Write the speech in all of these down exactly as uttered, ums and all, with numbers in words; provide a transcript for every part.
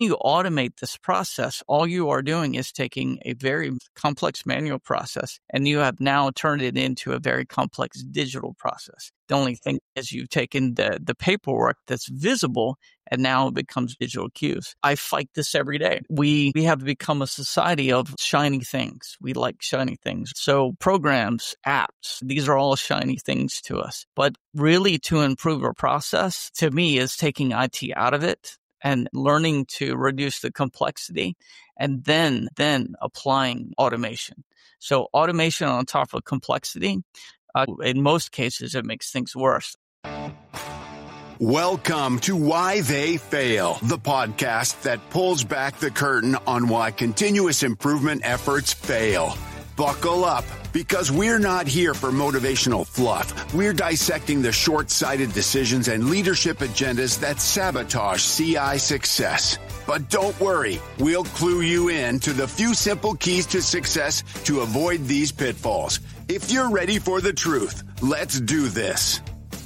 You automate this process, all you are doing is taking a very complex manual process and you have now turned it into a very complex digital process. The only thing is you've taken the, the paperwork that's visible and now it becomes digital cues. I fight this every day. We we have become a society of shiny things. We like shiny things. So programs, apps, these are all shiny things to us. But really to improve our process, to me, is taking I T out of it and learning to reduce the complexity and then then applying automation. So automation on top of complexity, uh, in most cases, it makes things worse. Welcome to Why They Fail, the podcast that pulls back the curtain on why continuous improvement efforts fail. Buckle up, because we're not here for motivational fluff. We're dissecting the short-sighted decisions and leadership agendas that sabotage C I success. But don't worry, we'll clue you in to the few simple keys to success to avoid these pitfalls. If you're ready for the truth, let's do this.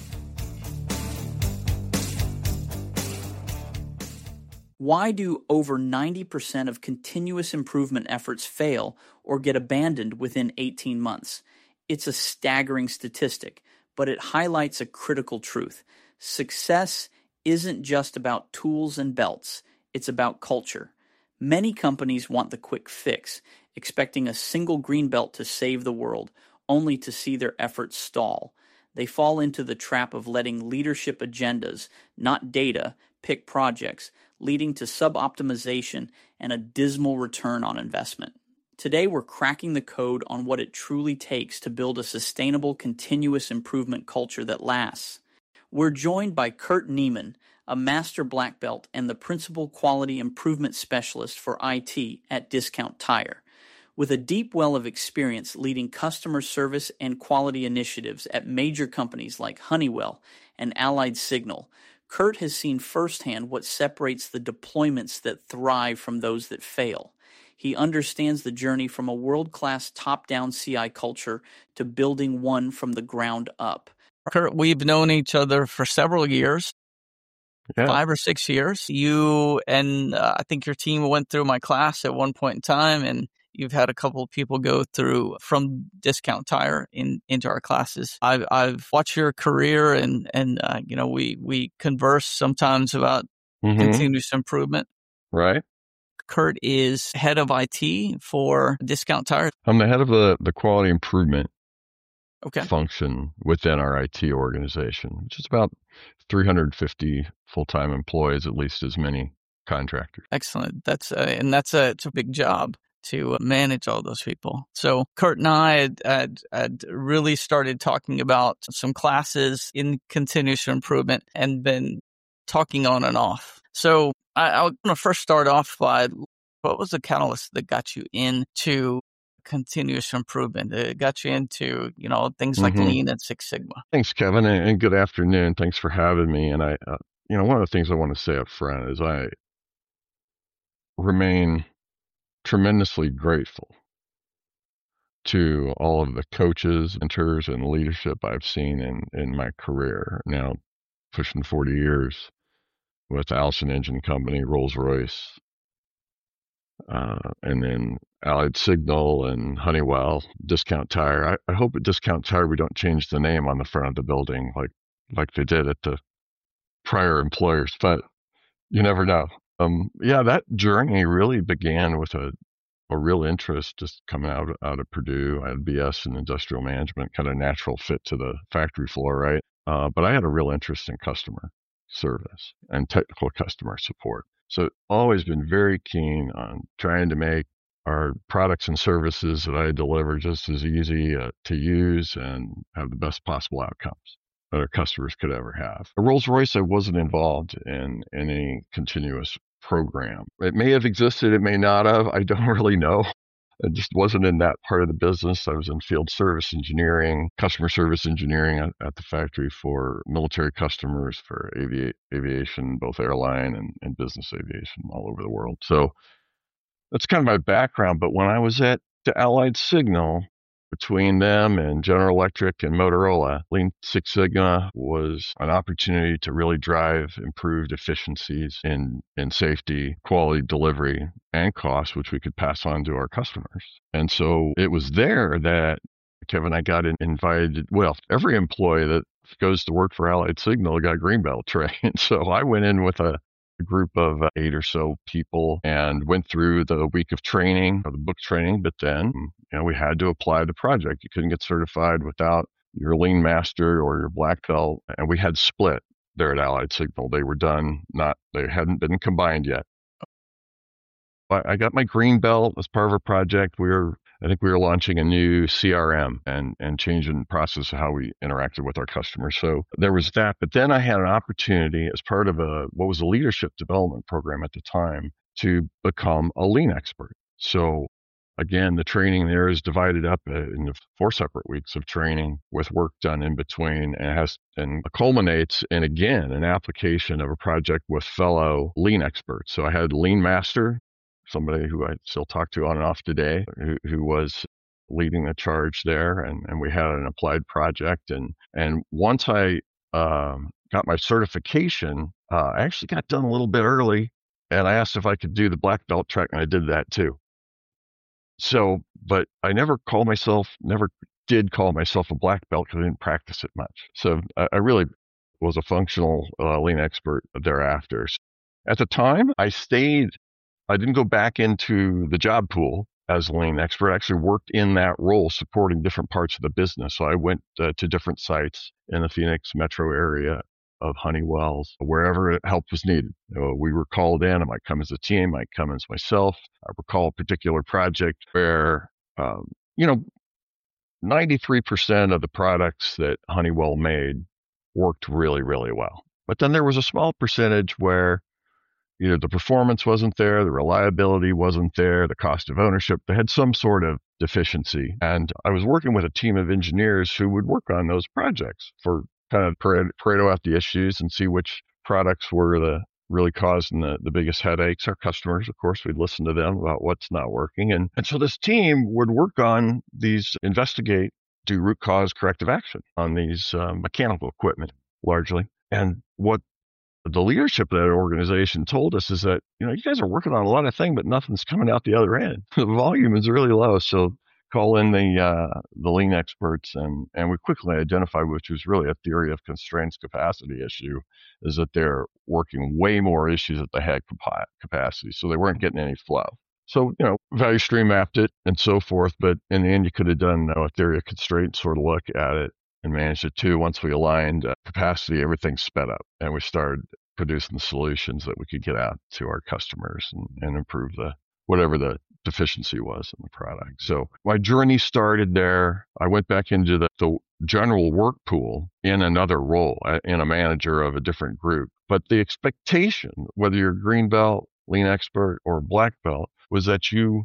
Why do over ninety percent of continuous improvement efforts fail or get abandoned within eighteen months? It's a staggering statistic, but it highlights a critical truth. Success isn't just about tools and belts. It's about culture. Many companies want the quick fix, expecting a single green belt to save the world, only to see their efforts stall. They fall into the trap of letting leadership agendas, not data, pick projects, leading to sub-optimization and a dismal return on investment. Today, we're cracking the code on what it truly takes to build a sustainable, continuous improvement culture that lasts. We're joined by Kurt Niemann, a master black belt and the principal quality improvement specialist for I T at Discount Tire. With a deep well of experience leading customer service and quality initiatives at major companies like Honeywell and Allied Signal, Kurt has seen firsthand what separates the deployments that thrive from those that fail. He understands the journey from a world-class top-down C I culture to building one from the ground up. Kurt, we've known each other for several years, yeah. five or six years. You and uh, I think your team went through my class at one point in time, and you've had a couple of people go through from Discount Tire in, into our classes. I've, I've watched your career and, and uh, you know, we, we converse sometimes about mm-hmm. continuous improvement. Right. Kurt is head of I T for Discount Tire. I'm the head of the, the quality improvement okay. function within our I T organization, which is about three hundred fifty full-time employees, at least as many contractors. Excellent. That's a, and that's a, it's a big job to manage all those people. So Kurt and I had, had, had really started talking about some classes in continuous improvement and been talking on and off. So I, I want to first start off by what was the catalyst that got you into continuous improvement? It got you into, you know, things like mm-hmm. Lean and Six Sigma. Thanks, Kevin, and good afternoon. Thanks for having me. And I, uh, you know, one of the things I want to say up front is I remain tremendously grateful to all of the coaches, mentors, and leadership I've seen in, in my career, now pushing forty years with Allison Engine Company, Rolls-Royce, uh, and then Allied Signal and Honeywell, Discount Tire. I, I hope at Discount Tire we don't change the name on the front of the building like like they did at the prior employers, but you never know. Um, yeah, that journey really began with a, a real interest just coming out, out of Purdue. I had B S in industrial management, kind of natural fit to the factory floor, right? Uh, but I had a real interest in customer service and technical customer support. So always been very keen on trying to make our products and services that I deliver just as easy uh, to use and have the best possible outcomes that our customers could ever have. At Rolls-Royce, I wasn't involved in any continuous program. It may have existed, it may not have. I don't really know. I just wasn't in that part of the business. I was in field service engineering, customer service engineering at, at the factory for military customers, for avi- aviation, both airline and, and business aviation all over the world. So that's kind of my background. But when I was at the Allied Signal, between them and General Electric and Motorola, Lean Six Sigma was an opportunity to really drive improved efficiencies in, in safety, quality delivery, and cost, which we could pass on to our customers. And so it was there that Kevin and I got invited. Well, every employee that goes to work for Allied Signal got Greenbelt trained. So I went in with a a group of eight or so people and went through the week of training, or the book training, but then, you know, we had to apply the project. You couldn't get certified without your Lean Master or your Black Belt, and we had split there at Allied Signal. They were done, not, they hadn't been combined yet. But I got my Green Belt as part of a project. We were I think we were launching a new C R M and, and changing the process of how we interacted with our customers. So there was that. But then I had an opportunity as part of a what was a leadership development program at the time to become a lean expert. So again, the training there is divided up into four separate weeks of training with work done in between, and has and culminates in, again, an application of a project with fellow lean experts. So I had Lean Master, somebody who I still talk to on and off today, who, who was leading the charge there. And, and we had an applied project. And, and once I um, got my certification, uh, I actually got done a little bit early. And I asked if I could do the Black Belt track, and I did that too. So, but I never called myself, never did call myself a Black Belt because I didn't practice it much. So I, I really was a functional uh, lean expert thereafter. At the time, I stayed I didn't go back into the job pool as a lean expert. I actually worked in that role supporting different parts of the business. So I went uh, to different sites in the Phoenix metro area of Honeywell's, wherever help was needed. You know, we were called in. I might come as a team, I might come as myself. I recall a particular project where, um, you know, ninety-three percent of the products that Honeywell made worked really, really well. But then there was a small percentage where either the performance wasn't there, the reliability wasn't there, the cost of ownership. They had some sort of deficiency. And I was working with a team of engineers who would work on those projects for kind of Pareto out the issues and see which products were the really causing the, the biggest headaches. Our customers, of course, we'd listen to them about what's not working. And, and so this team would work on these, investigate, do root cause corrective action on these uh, mechanical equipment largely. And what the leadership of that organization told us is that, you know, you guys are working on a lot of things, but nothing's coming out the other end. The volume is really low. So call in the uh, the lean experts, and, and we quickly identified, which was really a theory of constraints capacity issue, is that they're working way more issues that they had capacity. So they weren't getting any flow. So, you know, value stream mapped it and so forth. But in the end, you could have done you know, a theory of constraints sort of look at it and managed it too. Once we aligned uh, capacity, everything sped up, and we started producing the solutions that we could get out to our customers and, and improve the whatever the deficiency was in the product. So my journey started there. I went back into the, the general work pool in another role, in a manager of a different group. But the expectation, whether you're green belt, lean expert, or black belt, was that you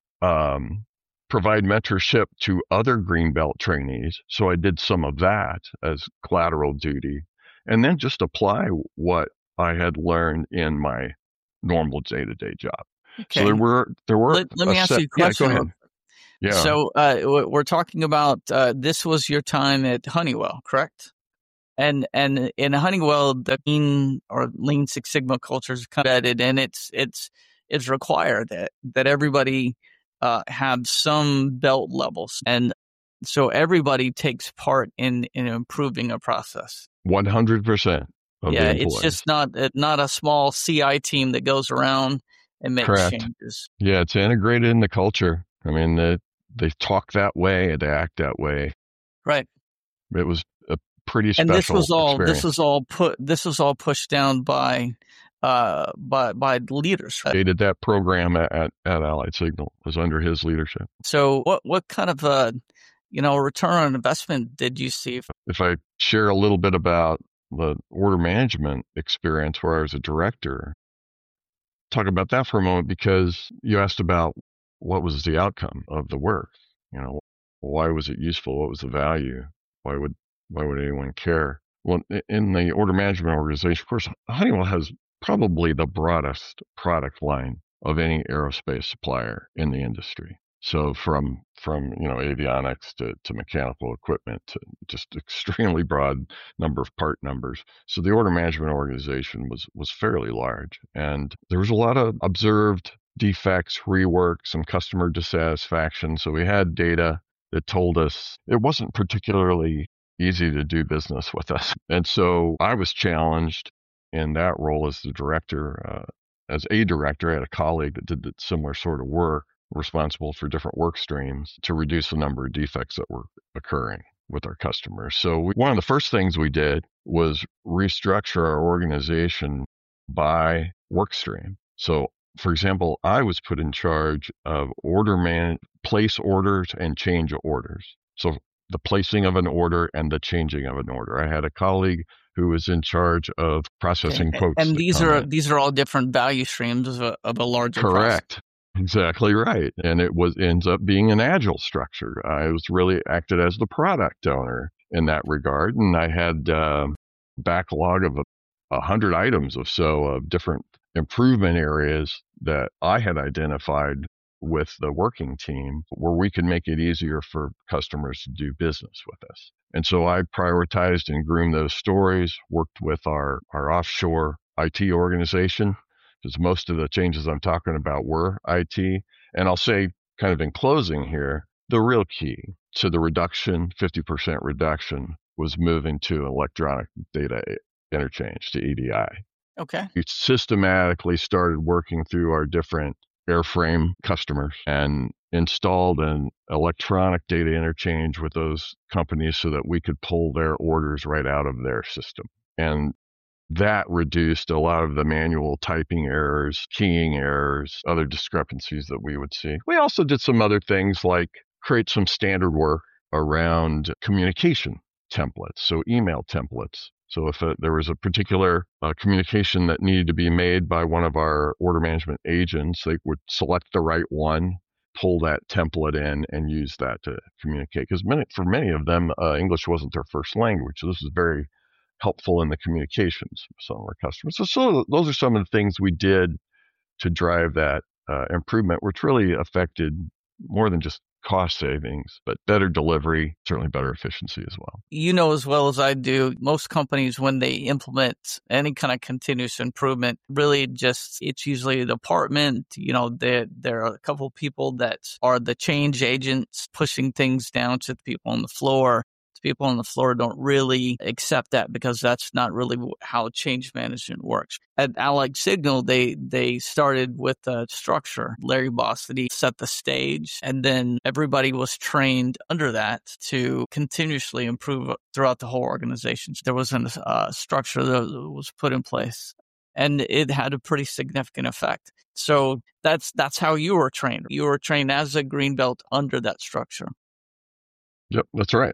um, provide mentorship to other green belt trainees. So I did some of that as collateral duty, and then just apply what I had learned in my normal day-to-day job. Okay. So there were there were. Let, let me ask set, you a question. Yeah, go ahead. Yeah. So uh, we're talking about uh, this was your time at Honeywell, correct? And and in Honeywell, the lean or Lean Six Sigma culture is embedded, and it's it's it's required that that everybody uh, have some belt levels, and so everybody takes part in in improving a process. One hundred percent. Yeah, it's just not not a small C I team that goes around and makes Correct. changes. Yeah, it's integrated in the culture. I mean, they, they talk that way, they act that way. Right. It was a pretty special and this was all experience. this was all put this was all pushed down by uh by by leaders. Right? Created that program at, at at Allied Signal was under his leadership. So what what kind of uh you know return on investment did you see? If I share a little bit about the order management experience where I was a director, talk about that for a moment, because you asked about what was the outcome of the work. You know, why was it useful? What was the value? Why would why would anyone care? Well, in the order management organization, of course, Honeywell has probably the broadest product line of any aerospace supplier in the industry. So from from you know avionics to, to mechanical equipment to just extremely broad number of part numbers. So the order management organization was was fairly large, and there was a lot of observed defects, rework, some customer dissatisfaction. So we had data that told us it wasn't particularly easy to do business with us. And so I was challenged in that role as the director. Uh, as a director, I had a colleague that did similar sort of work, responsible for different work streams to reduce the number of defects that were occurring with our customers. So we, one of the first things we did was restructure our organization by work stream. So for example, I was put in charge of order man, place orders and change orders. So the placing of an order and the changing of an order. I had a colleague who was in charge of processing okay. quotes. And these are in. these are all different value streams of a, of a larger Correct. process. Exactly right. And it was ends up being an agile structure. I was really acted as the product owner in that regard. And I had a backlog of a, a hundred items or so of different improvement areas that I had identified with the working team where we could make it easier for customers to do business with us. And so I prioritized and groomed those stories, worked with our, our offshore I T organization, because most of the changes I'm talking about were I T. And I'll say, kind of in closing here, the real key to the reduction, fifty percent reduction, was moving to electronic data interchange, to E D I. Okay. We systematically started working through our different airframe customers and installed an electronic data interchange with those companies so that we could pull their orders right out of their system. And that reduced a lot of the manual typing errors, keying errors, other discrepancies that we would see. We also did some other things like create some standard work around communication templates, so email templates. So if a, there was a particular uh, communication that needed to be made by one of our order management agents, they would select the right one, pull that template in, and use that to communicate. Because many, for many of them, uh, English wasn't their first language. So this is very helpful in the communications with some of our customers. So, so those are some of the things we did to drive that uh, improvement, which really affected more than just cost savings, but better delivery, certainly better efficiency as well. You know as well as I do, most companies, when they implement any kind of continuous improvement, really just, it's usually a department, you know, there, there are a couple of people that are the change agents pushing things down to the people on the floor. People on the floor don't really accept that because that's not really how change management works. At Allied Signal, they they started with a structure. Larry Bossidy set the stage, and then everybody was trained under that to continuously improve throughout the whole organization. There was a uh, structure that was put in place, and it had a pretty significant effect. So that's that's how you were trained. You were trained as a green belt under that structure. Yep, that's right.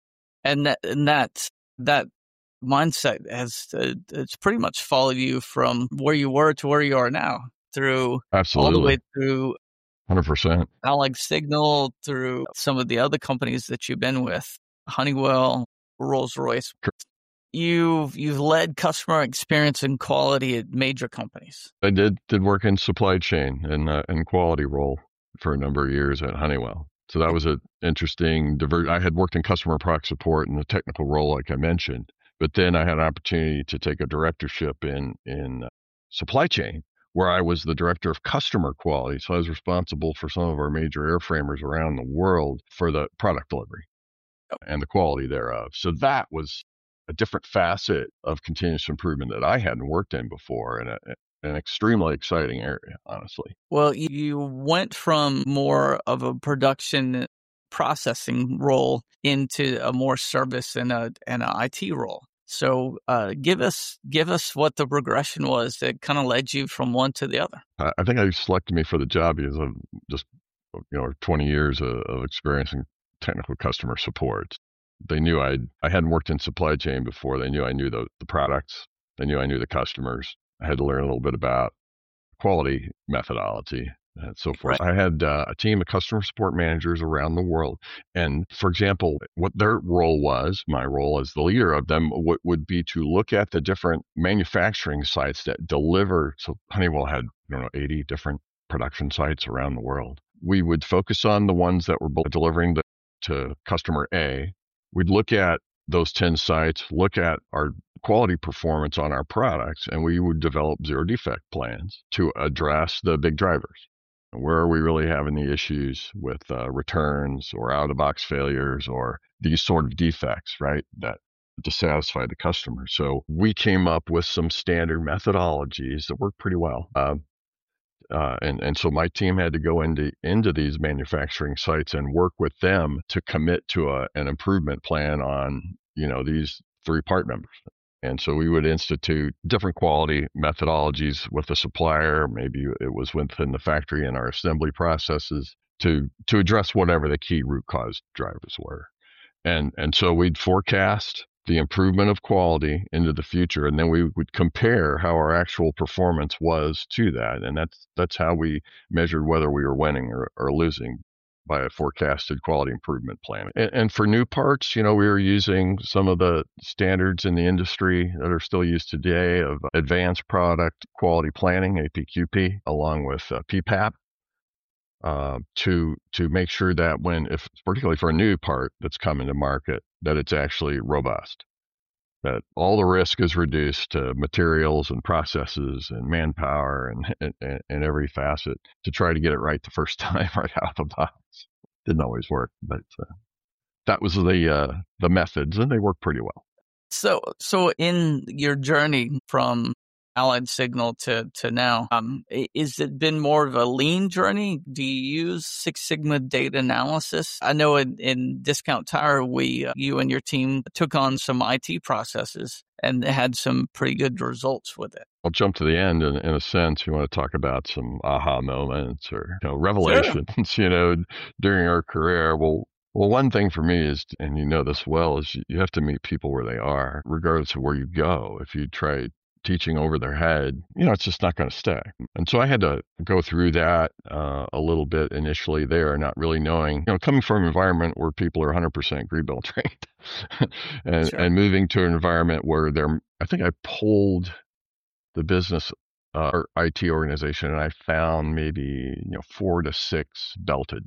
And that, and that, that mindset has, uh, it's pretty much followed you from where you were to where you are now through Absolutely. all the way through one hundred percent. Allied Signal, through some of the other companies that you've been with, Honeywell, Rolls-Royce. You've, you've led customer experience and quality at major companies. I did, did work in supply chain and, uh, and quality role for a number of years at Honeywell. So that was an interesting divert. I had worked in customer product support in the technical role, like I mentioned, but then I had an opportunity to take a directorship in, in supply chain, where I was the director of customer quality. So I was responsible for some of our major airframers around the world for the product delivery and the quality thereof. So that was a different facet of continuous improvement that I hadn't worked in before, and a, an extremely exciting area, honestly. Well, you went from more of a production processing role into a more service and a and an I T role. So uh, give us give us what the progression was that kind of led you from one to the other. I, I think they selected me for the job because of just you know twenty years of, of experience in technical customer support. They knew I I hadn't worked in supply chain before. They knew I knew the, the products. They knew I knew the customers. I had to learn a little bit about quality methodology and so forth. Right. I had uh, a team of customer support managers around the world. And for example, what their role was, my role as the leader of them, w- would be to look at the different manufacturing sites that deliver. So Honeywell had, I don't know, eighty different production sites around the world. we would focus on the ones that were delivering the, to customer A. We'd look at those ten sites, look at our quality performance on our products, and we would develop zero defect plans to address the big drivers. Where are we really having the issues with uh, returns or out-of-box failures or these sort of defects, right, that dissatisfy the customer? So we came up with some standard methodologies that work pretty well. Uh, uh, and, and so my team had to go into, into these manufacturing sites and work with them to commit to a, an improvement plan on, you know, these three part numbers. And so we would institute different quality methodologies with the supplier. Maybe it was within the factory in our assembly processes to to address whatever the key root cause drivers were. And and so we'd forecast the improvement of quality into the future, and then we would compare how our actual performance was to that. And that's that's how we measured whether we were winning or, or losing, by a forecasted quality improvement plan. And, and for new parts, you know, we were using some of the standards in the industry that are still used today of advanced product quality planning, A P Q P, along with uh, P PAP, uh, to to make sure that when, if particularly for a new part that's coming to market, that it's actually robust, that all the risk is reduced to materials and processes and manpower and, and, and every facet to try to get it right the first time right out of the box. Didn't always work, but uh, that was the uh, the methods, and they work pretty well. So, so in your journey from Allied Signal to to now, um, is it been more of a lean journey? Do you use Six Sigma data analysis? I know in, in Discount Tire, we uh, you and your team took on some I T processes and had some pretty good results with it. I'll jump to the end in, in a sense. You want to talk about some aha moments or, you know, revelations, sure. you know, during our career. Well, well, one thing for me is, and you know this well, is you have to meet people where they are, regardless of where you go. If you try teaching over their head, you know, it's just not going to stay. And so I had to go through that uh, a little bit initially there, not really knowing, you know, coming from an environment where people are one hundred percent Greenbelt trained and, sure. and moving to an environment where they're, I think I pulled the business uh, or I T organization, and I found maybe, you know, four to six belted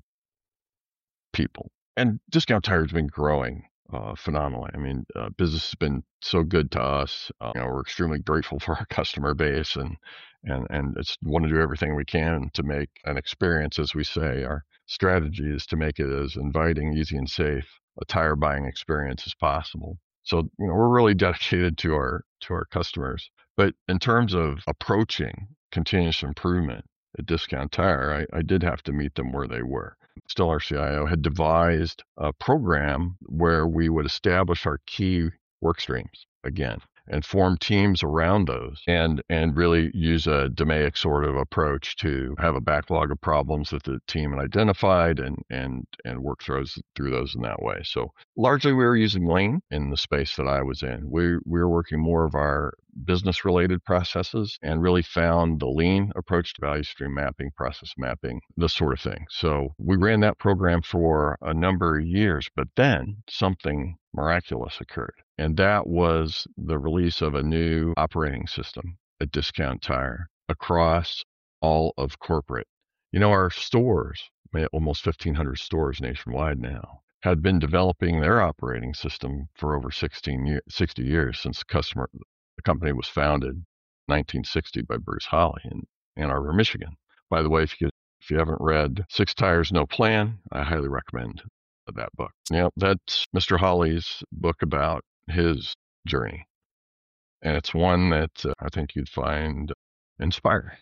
people. And Discount Tire has been growing uh, phenomenally. I mean, uh, business has been so good to us. Uh, you know, we're extremely grateful for our customer base, and and and it's want to do everything we can to make an experience, as we say. Our strategy is to make it as inviting, easy, and safe a tire buying experience as possible. So, you know, we're really dedicated to our to our customers. But in terms of approaching continuous improvement at Discount Tire, I, I did have to meet them where they were. Still, our C I O had devised a program where we would establish our key work streams again and form teams around those, and and really use a D M A I C sort of approach to have a backlog of problems that the team had identified and and and work through those, through those in that way. So largely we were using Lean in the space that I was in. We, we were working more of our business-related processes and really found the Lean approach to value stream mapping, process mapping, this sort of thing. So we ran that program for a number of years, but then something miraculous occurred. And that was the release of a new operating system at Discount Tire across all of corporate. You know, our stores, almost fifteen hundred stores nationwide now, had been developing their operating system for over sixteen years, sixty years since the customer, the company was founded in nineteen sixty by Bruce Holly in Ann Arbor, Michigan. By the way, if you if you haven't read Six Tires, No Plan, I highly recommend that book. Yeah, that's Mister Holly's book about his journey. And it's one that uh, I think you'd find inspiring.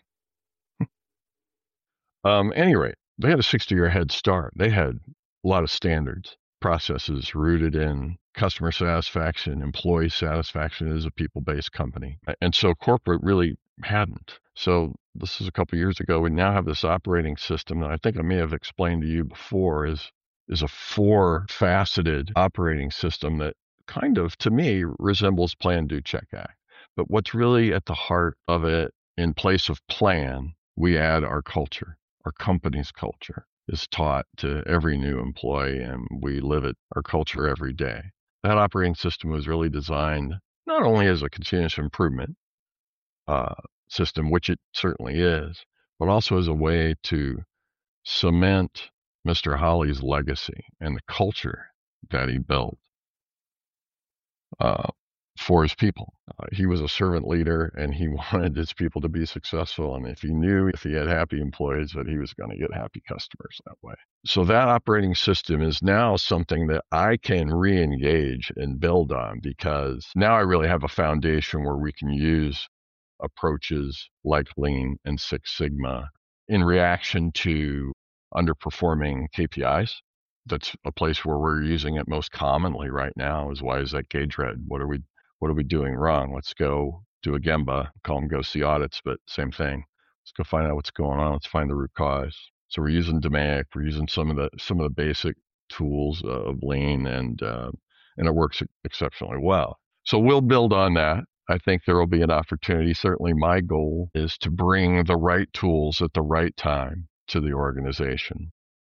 um, any rate, they had a sixty-year head start. They had a lot of standards, processes rooted in customer satisfaction, employee satisfaction. As a people-based company. And so corporate really hadn't. So this is a couple of years ago. We now have this operating system that I think I may have explained to you before is is a four-faceted operating system that kind of, to me, resembles Plan, Do, Check, Act. But what's really at the heart of it, in place of plan, we add our culture. Our company's culture is taught to every new employee, and we live it, our culture, every day. That operating system was really designed not only as a continuous improvement uh, system, which it certainly is, but also as a way to cement Mister Holly's legacy and the culture that he built uh, for his people. Uh, he was a servant leader, and he wanted his people to be successful. And if he knew if he had happy employees that he was going to get happy customers that way. So that operating system is now something that I can re-engage and build on, because now I really have a foundation where we can use approaches like Lean and Six Sigma in reaction to underperforming K P Is. That's a place where we're using it most commonly right now. Is why is that gauge red? What are we what are we doing wrong? Let's go do a Gemba, call them go see audits, but same thing. Let's go find out what's going on. Let's find the root cause. So we're using D M A I C, we're using some of the some of the basic tools of Lean, and uh, and it works exceptionally well. So we'll build on that. I think there will be an opportunity. Certainly my goal is to bring the right tools at the right time to the organization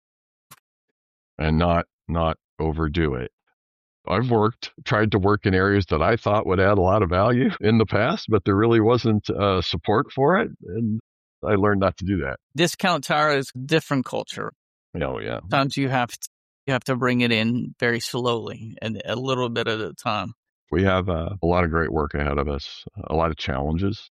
and not not overdo it. I've worked, tried to work in areas that I thought would add a lot of value in the past, but there really wasn't uh, support for it. And I learned not to do that. Discount Tire is different culture. Oh, yeah. Sometimes you have to, you have to bring it in very slowly and a little bit at a time. We have uh, a lot of great work ahead of us, a lot of challenges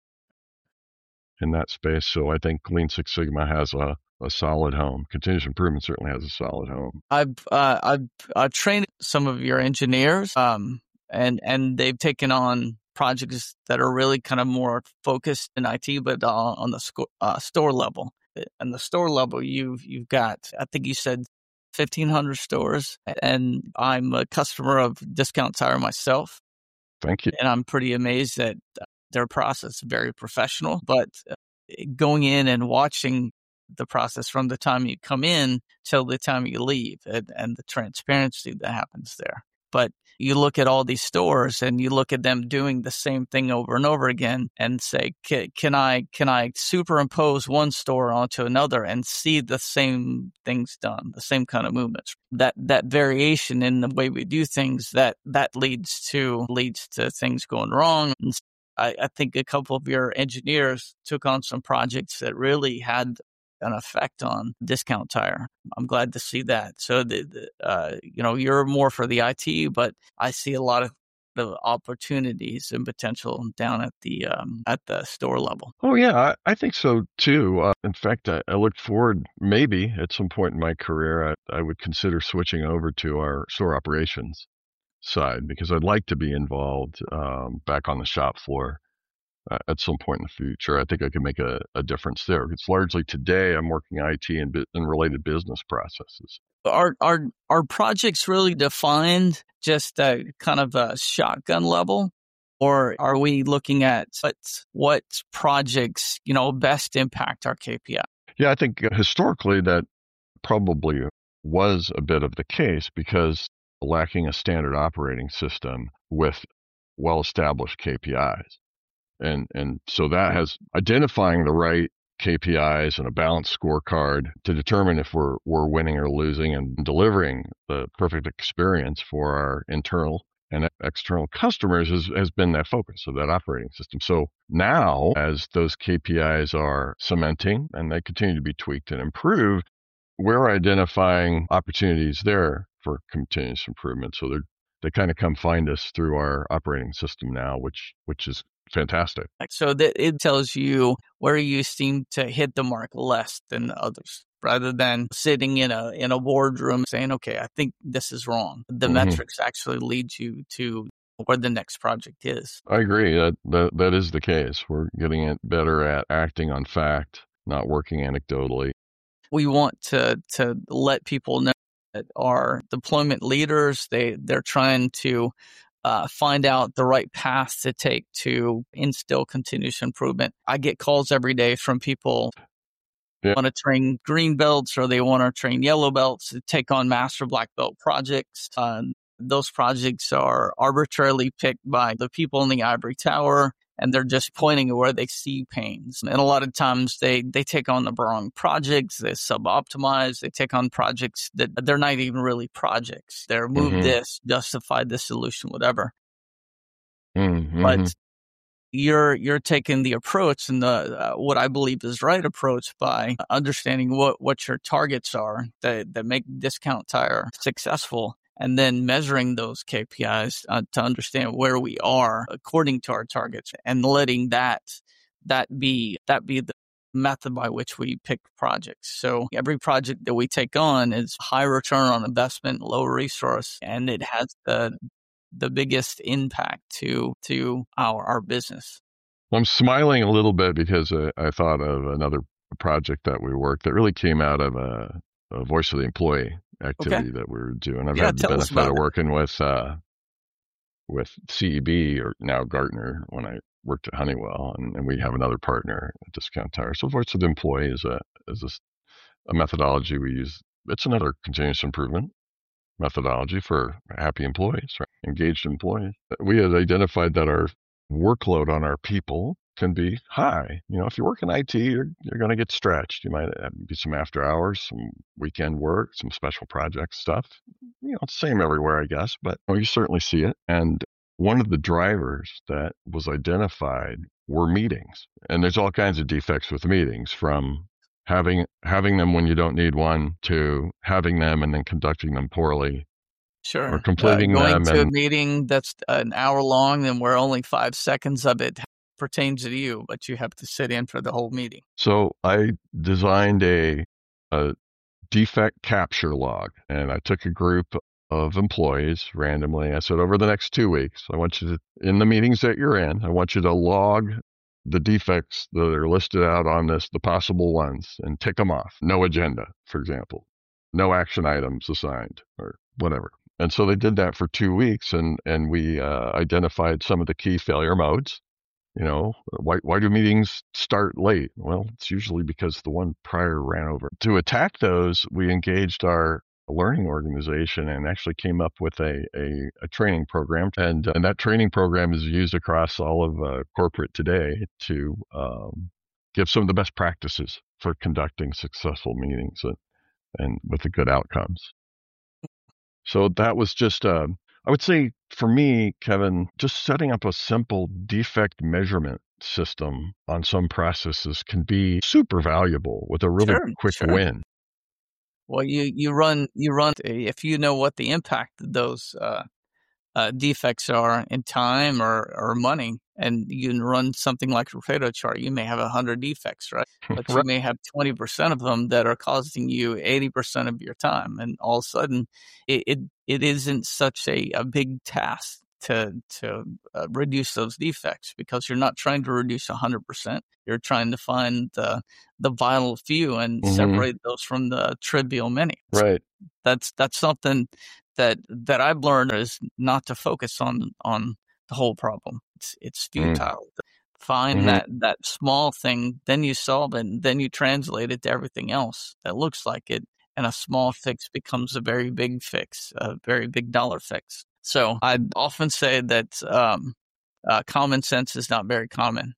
in that space. So I think Lean Six Sigma has a, a solid home. Continuous improvement certainly has a solid home. I've uh, I've I've trained some of your engineers, um, and and they've taken on projects that are really kind of more focused in I T, but uh, on the sco- uh, store level. And the store level, you've you've got, I think you said fifteen hundred stores, and I'm a customer of Discount Tire myself. Thank you. And I'm pretty amazed that their process is very professional, but going in and watching the process from the time you come in till the time you leave, and, and the transparency that happens there. But you look at all these stores and you look at them doing the same thing over and over again and say, can, can I can I superimpose one store onto another and see the same things done, the same kind of movements? That that variation in the way we do things, that that leads to leads to things going wrong. And I, I think a couple of your engineers took on some projects that really had an effect on Discount Tire. I'm glad to see that. So, the, the, uh, you know, you're more for the I T, but I see a lot of the opportunities and potential down at the um, at the store level. Oh, yeah, I, I think so, too. Uh, in fact, I, I look forward, maybe at some point in my career, I, I would consider switching over to our store operations side, because I'd like to be involved um, back on the shop floor Uh, at some point in the future. I think I can make a, a difference there. It's largely today I'm working I T and, and related business processes. Are are are projects really defined just a kind of a shotgun level, or are we looking at what what projects, you know, best impact our K P I? Yeah, I think historically that probably was a bit of the case, because lacking a standard operating system with well-established K P Is. And and so that has identifying the right K P Is and a balanced scorecard to determine if we're we're winning or losing, and delivering the perfect experience for our internal and external customers has, has been that focus of that operating system. So now, as those K P Is are cementing and they continue to be tweaked and improved, we're identifying opportunities there for continuous improvement. So they're they kind of come find us through our operating system now, which which is fantastic. So that it tells you where you seem to hit the mark less than others, rather than sitting in a in a boardroom saying, okay, I think this is wrong. The mm-hmm. metrics actually lead you to where the next project is. I agree. That, that that is the case. We're getting it better at acting on fact, not working anecdotally. We want to to let people know that our deployment leaders, they they're trying to Uh, find out the right path to take to instill continuous improvement. I get calls every day from people who yeah. want to train green belts, or they want to train yellow belts to take on master black belt projects. Uh, those projects are arbitrarily picked by the people in the ivory tower, and they're just pointing at where they see pains. And a lot of times they, they take on the wrong projects, they sub-optimize, they take on projects that they're not even really projects. They're move mm-hmm. this, justify this solution, whatever. Mm-hmm. But you're you're taking the approach and the uh, what I believe is right approach by understanding what, what your targets are that, that make Discount Tire successful, and then measuring those K P Is uh, to understand where we are according to our targets, and letting that that be that be the method by which we pick projects. So every project that we take on is high return on investment, low resource, and it has the the biggest impact to to our our business. I'm smiling a little bit because uh, I thought of another project that we worked that really came out of a, a voice of the employee activity okay. that we were doing. I've yeah, had the benefit of it. working with uh, with C E B, or now Gartner, when I worked at Honeywell, and, and we have another partner at Discount Tire. So voice of the employee is a is a, a methodology we use. It's another continuous improvement methodology for happy employees, right? Engaged employees. We had identified that our workload on our people can be high. You know, if you work in I T, you're, you're going to get stretched. You might be some after hours, some weekend work, some special project stuff. You know, it's the same everywhere, I guess, but you, know, you certainly see it. And one of the drivers that was identified were meetings. And there's all kinds of defects with meetings, from having having them when you don't need one to having them and then conducting them poorly. Sure. Or completing uh, going them. to and, a meeting that's an hour long and where only five seconds of it pertains to you, but you have to sit in for the whole meeting. So I designed a, a defect capture log, and I took a group of employees randomly. I said, over the next two weeks, I want you to, in the meetings that you're in, I want you to log the defects that are listed out on this, the possible ones, and tick them off. No agenda, for example. No action items assigned, or whatever. And so they did that for two weeks, and, and we uh, identified some of the key failure modes. You know, why why do meetings start late? Well, it's usually because the one prior ran over. To attack those, we engaged our learning organization and actually came up with a, a, a training program. And, and that training program is used across all of uh, corporate today to um, give some of the best practices for conducting successful meetings and, and with the good outcomes. So that was just, uh, I would say for me, Kevin, just setting up a simple defect measurement system on some processes can be super valuable with a really sure, quick sure. win. Well, you, you run, you run, if you know what the impact of those uh, uh, defects are in time or, or money, and you can run something like Refredo chart, you may have one hundred defects, right? But you may have twenty percent of them that are costing you eighty percent of your time. And all of a sudden, it it, it isn't such a, a big task to to uh, reduce those defects, because you're not trying to reduce one hundred percent. You're trying to find the the vital few and mm-hmm. separate those from the trivial many. Right. So that's that's something that that I've learned, is not to focus on on the whole problem. It's it's futile. Mm. Find mm-hmm. that that small thing, then you solve it, and then you translate it to everything else that looks like it, and a small fix becomes a very big fix, a very big dollar fix. So I often say that um, uh, common sense is not very common.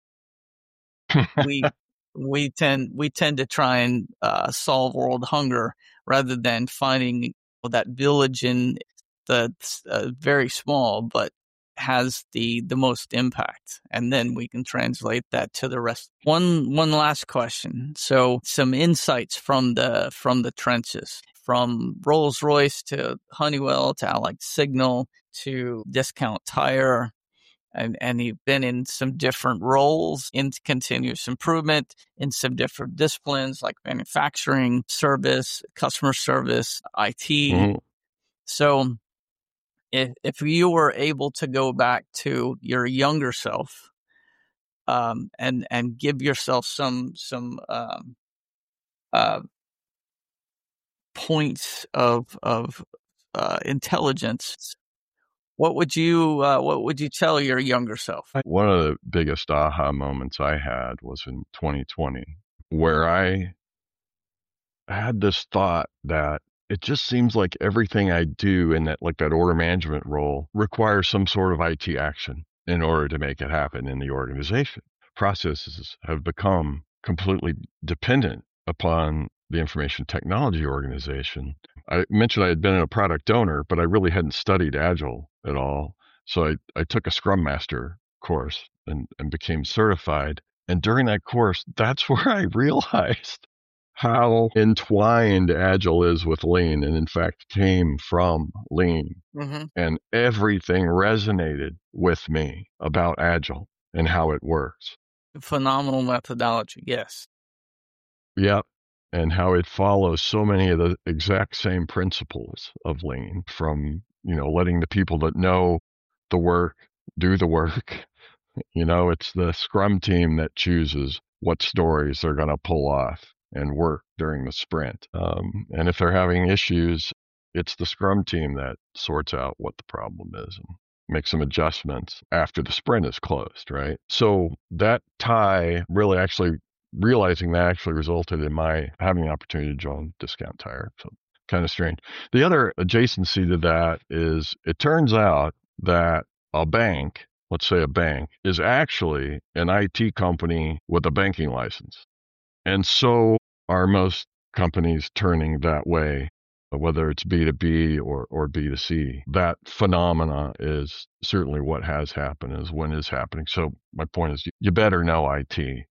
we we tend we tend to try and uh, solve world hunger rather than finding that village in that's uh, very small but has the the most impact, and then we can translate that to the rest. One one last question. So some insights from the from the trenches, from Rolls-Royce to Honeywell to Allied Signal to Discount Tire, and and you've been in some different roles in continuous improvement in some different disciplines like manufacturing, service, customer service, I T. Mm-hmm. So if if you were able to go back to your younger self, um, and and give yourself some some um, uh, points of of uh, intelligence, what would you uh, what would you tell your younger self? One of the biggest aha moments I had was in twenty twenty, where I had this thought that it just seems like everything I do in that, like that order management role, requires some sort of I T action in order to make it happen in the organization. Processes have become completely dependent upon the information technology organization. I mentioned I had been a product owner, but I really hadn't studied Agile at all. So I, I took a Scrum Master course and, and became certified. And during that course, that's where I realized how entwined Agile is with Lean, and in fact came from Lean. Mm-hmm. And everything resonated with me about Agile and how it works. Phenomenal methodology, yes. Yep. And how it follows so many of the exact same principles of Lean, from, you know, letting the people that know the work do the work. You know, it's the Scrum team that chooses what stories they're going to pull off and work during the sprint. Um, and if they're having issues, it's the Scrum team that sorts out what the problem is and makes some adjustments after the sprint is closed, right? So that tie really actually realizing that actually resulted in my having the opportunity to join Discount Tire. So kind of strange. The other adjacency to that is it turns out that a bank, let's say a bank, is actually an I T company with a banking license. And so are most companies turning that way, whether it's B two B or, or B two C. That phenomena is certainly what has happened, is when is happening. So my point is you better know I T.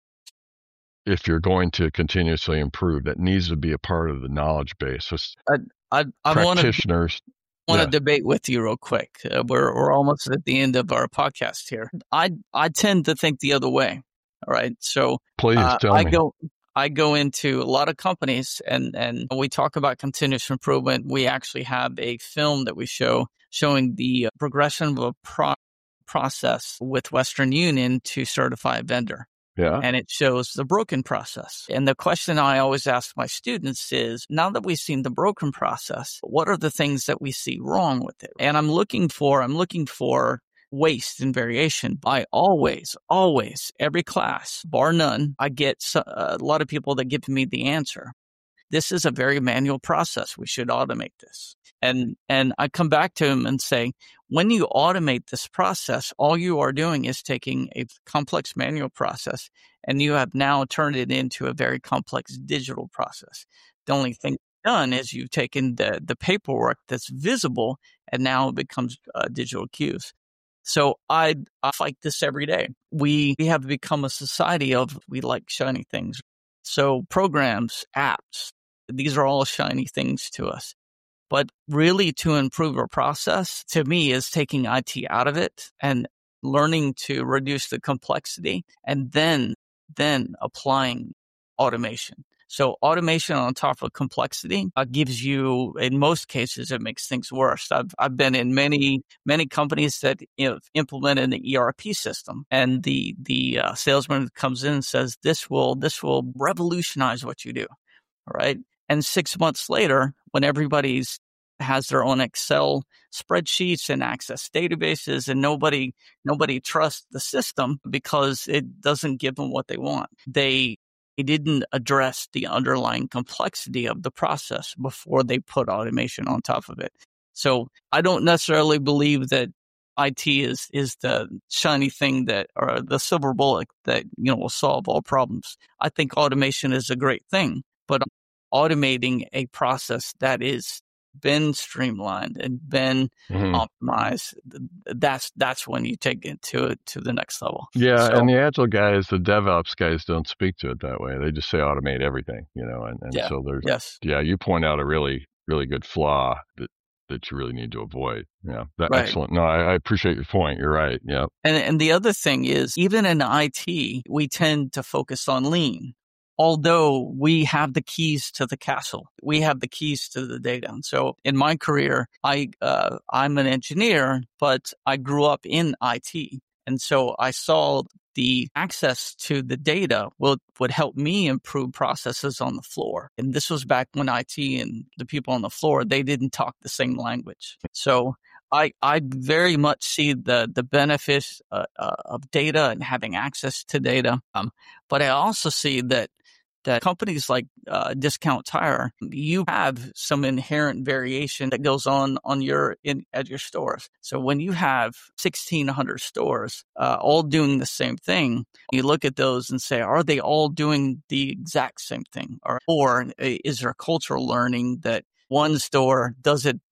If you're going to continuously improve, that needs to be a part of the knowledge base. So I, I, I practitioners want to yeah. debate with you real quick. Uh, we're we're almost at the end of our podcast here. I I tend to think the other way. All right, so please uh, tell I me. go I go into a lot of companies, and and we talk about continuous improvement. We actually have a film that we show showing the progression of a pro- process with Western Union to certify a vendor. Yeah. And it shows the broken process. And the question I always ask my students is, now that we've seen the broken process, what are the things that we see wrong with it? And I'm looking for, I'm looking for waste and variation. I always, always, every class, bar none, I get a lot of people that give me the answer. This is a very manual process. We should automate this. And and I come back to them and say, when you automate this process, all you are doing is taking a complex manual process and you have now turned it into a very complex digital process. The only thing done is you've taken the, the paperwork that's visible and now it becomes uh, digital cues. So I, I fight this every day. We, we have become a society of, we like shiny things. So programs, apps, these are all shiny things to us. But really to improve our process, to me, is taking I T out of it and learning to reduce the complexity and then, then applying automation. So automation on top of complexity uh, gives you, in most cases, it makes things worse. I've I've been in many many companies that you know, implemented an E R P system, and the the uh, salesman comes in and says, "This will this will revolutionize what you do." All right, and six months later, when everybody's has their own Excel spreadsheets and access databases, and nobody nobody trusts the system because it doesn't give them what they want. They They didn't address the underlying complexity of the process before they put automation on top of it. So I don't necessarily believe that I T is is the shiny thing that, or the silver bullet that, you know, will solve all problems. I think automation is a great thing, but automating a process that is been streamlined and been mm-hmm. optimized, that's that's when you take it to to the next level. Yeah, so, and the Agile guys, the DevOps guys don't speak to it that way. They just say automate everything, you know, and, and yeah, so there's, yes. yeah, you point out a really, really good flaw that, that you really need to avoid. Yeah, that, right. Excellent. No, I, I appreciate your point. You're right. Yeah. And, and the other thing is, even in I T, we tend to focus on lean. Although we have the keys to the castle, we have the keys to the data. And so in my career, I, uh, I'm an engineer, but I grew up in I T. And so I saw the access to the data would, would help me improve processes on the floor. And this was back when I T and the people on the floor, they didn't talk the same language. So I, I very much see the, the benefits uh, uh, of data and having access to data. Um, but I also see that that companies like uh, Discount Tire, you have some inherent variation that goes on on your in at your stores. So when you have sixteen hundred stores uh, all doing the same thing, you look at those and say, are they all doing the exact same thing? Or, or is there cultural learning that one store does it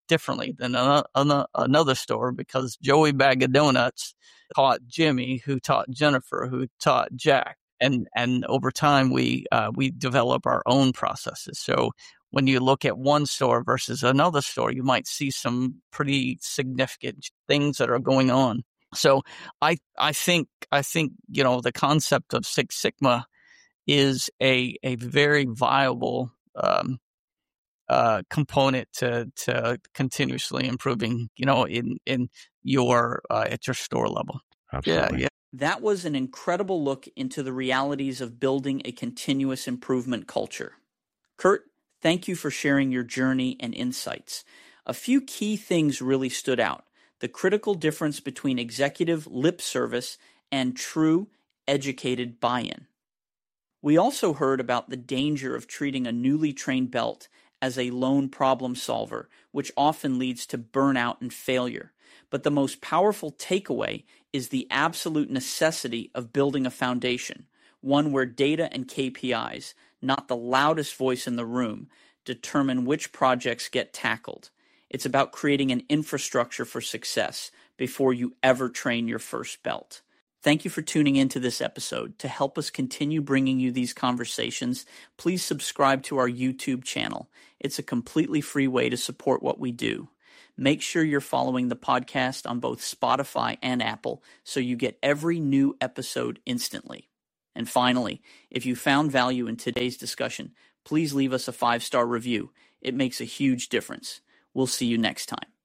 differently than a, a, another store, because Joey Bag of Donuts taught Jimmy, who taught Jennifer, who taught Jack. And and over time, we uh, we develop our own processes. So when you look at one store versus another store, you might see some pretty significant things that are going on. So I I think I think you know the concept of Six Sigma is a a very viable um, uh, component to to continuously improving, you know, in in your uh, at your store level. Absolutely. Yeah, yeah. That was an incredible look into the realities of building a continuous improvement culture. Kurt, thank you for sharing your journey and insights. A few key things really stood out. The critical difference between executive lip service and true, educated buy-in. We also heard about the danger of treating a newly trained belt as a lone problem solver, which often leads to burnout and failure. But the most powerful takeaway is the absolute necessity of building a foundation, one where data and K P Is, not the loudest voice in the room, determine which projects get tackled. It's about creating an infrastructure for success before you ever train your first belt. Thank you for tuning into this episode. To help us continue bringing you these conversations, please subscribe to our YouTube channel. It's a completely free way to support what we do. Make sure you're following the podcast on both Spotify and Apple so you get every new episode instantly. And finally, if you found value in today's discussion, please leave us a five-star review. It makes a huge difference. We'll see you next time.